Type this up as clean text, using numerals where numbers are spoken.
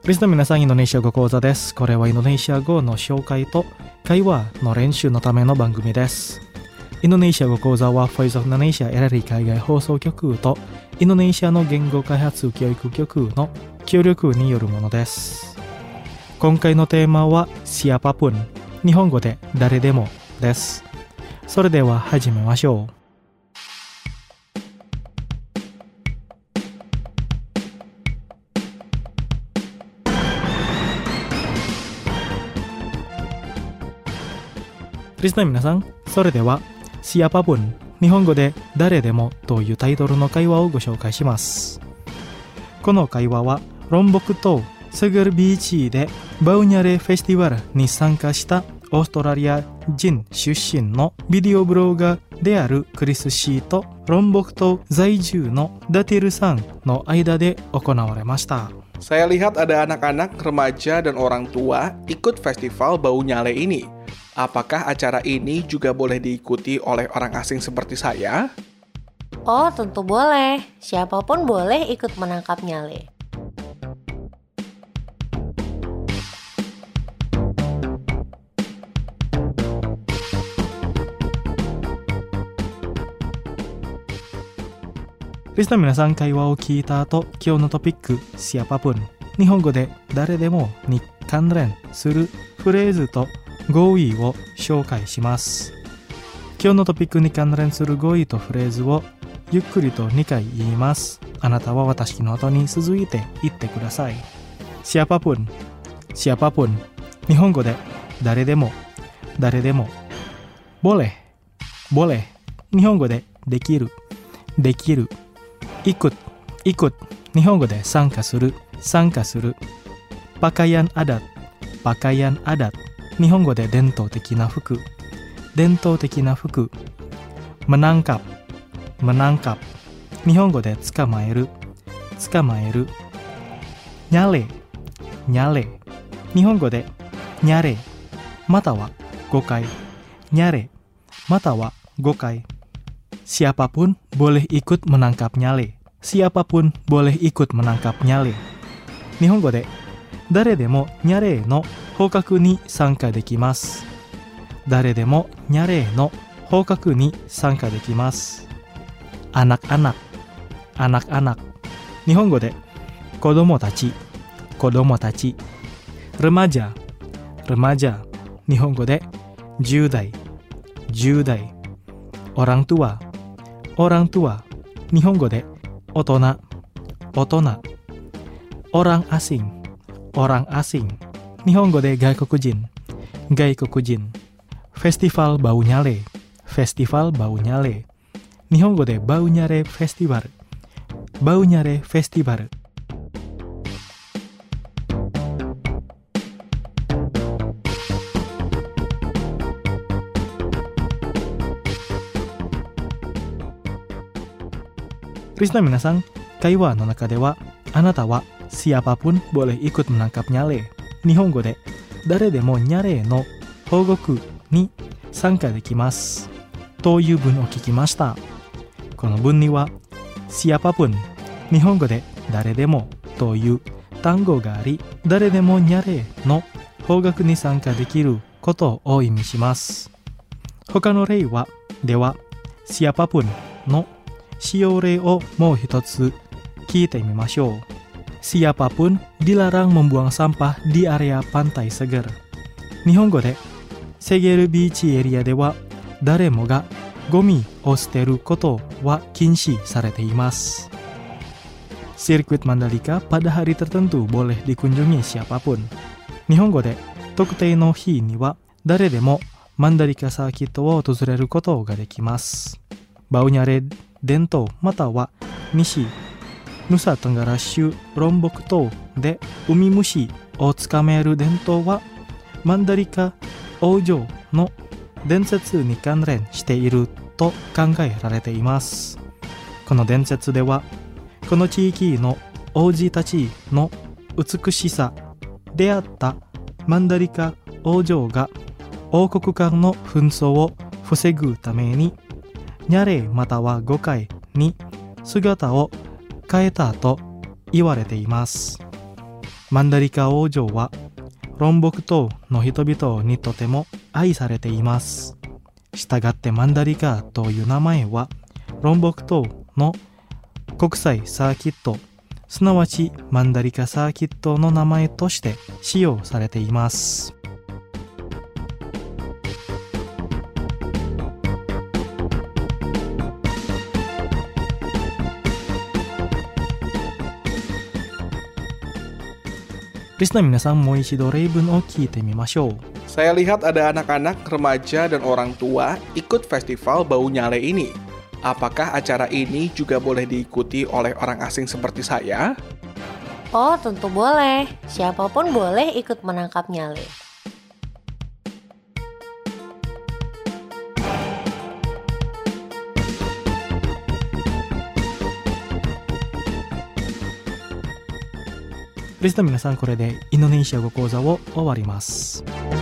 リスナーの皆さん、インドネシア語講座です。これはインドネシア語の紹介と会話の練習のための番組です。インドネシア語講座は Voice of Indonesia LRI 海外放送局とインドネシアの言語開発教育局の協力によるものです。今回のテーマは Siapapun、 日本語で誰でもです。それでは始めましょう。リスナーの皆さん、それでは Siapapun、 日本語で誰でもというタイトルの会話をご紹介します。この会話はロンボク島セグルビーチでバウニャレフェスティバルに参加したオーストラリア人出身のビデオブロガーであるクリス・シーとロンボク島在住のダティルさんの間で行われました。 Saya lihat ada anak-anak, remaja, dan orang tua ikut festival Bau Nyale ini. Apakah acara ini juga boleh diikuti oleh orang asing seperti saya? Oh, tentu boleh. Siapapun boleh ikut menangkap nyale. Listener 皆さん、会話を聞いた後、今日のトピック Siapapun、 日本語で誰でもに関連するフレーズと語彙を紹介します。今日のトピックに関連する語彙とフレーズをゆっくりと2回言います。あなたは私の後に続いて言ってください。Siapapun、 Siapapun、 日本語で誰でも誰でも。Boleh、 Boleh、 日本語でできるできる。Ikut、 Ikut、 日本語で参加する参加する。Pakaian adat、 Pakaian adat、日本語で伝統的な服伝統的な服。menangkap、 menangkap、 日本語で捕まえる捕まえる。nyale、 nyale、 日本語でにゃれまたは誤解。nyaleまたは誤解。Siapapun boleh ikut menangkap nyale。 Siapapun boleh ikut menangkap nyale。 日本語で誰でもニャレーの捕獲に参加できます。誰でもニャレーの捕獲に参加できます。anak-anak、 anak-anak、 日本語で子供たち子供たち。remaja、 remaja、 日本語で10代10代。orang tua、 orang tua、 日本語で大人大人。orang asing、orang asing、 日本語で外国人外国人。Festival Bau Nyale、 Festival Bau Nyale、 日本語でバウニャレフェスティバルバウニャレフェスティバル。リスナーの皆さん、会話の中ではあなたはSiapapun boleh ikut menangkap nyale、 日本語で誰でもニャレーの保護区に参加できますという文を聞きました。この文にはSiapapun、 日本語で誰でもという単語があり、誰でもニャレーの保護区に参加できることを意味します。他の例はではSiapapunの使用例をもう一つ聞いてみましょう。Siapapun dilarang membuang sampah di area pantai Seger。 日本語でセゲルビーチエリアでは誰もがゴミを捨てることは禁止されています。Sirkuit Mandalika pada hari tertentu boleh dikunjungi siapapun。 日本語で特定の日には誰でもマンダリカサーキットを訪れることができます。バウニャレ伝統または西ヌサトンガラ州ロンボク島でウミムシを捕まえる伝統はマンダリカ王女の伝説に関連していると考えられています。この伝説ではこの地域の王子たちの美しさであったマンダリカ王女が王国間の紛争を防ぐためにニャレまたは誤解に姿を変えたと言われています。 マンダリカ王女はロンボク島の人々にとても愛されています。したがってマンダリカという名前はロンボク島の国際サーキット、すなわちマンダリカサーキットの名前として使用されています。リスナー皆さんもう一度例文を聞いてみましょう。 Saya lihat ada anak-anak, remaja, dan orang tua ikut festival bau nyale ini. Apakah acara ini juga boleh diikuti oleh orang asing seperti saya? Oh, tentu boleh. Siapapun boleh ikut menangkap nyale. リスナー皆さん、これでインドネシア語講座を終わります。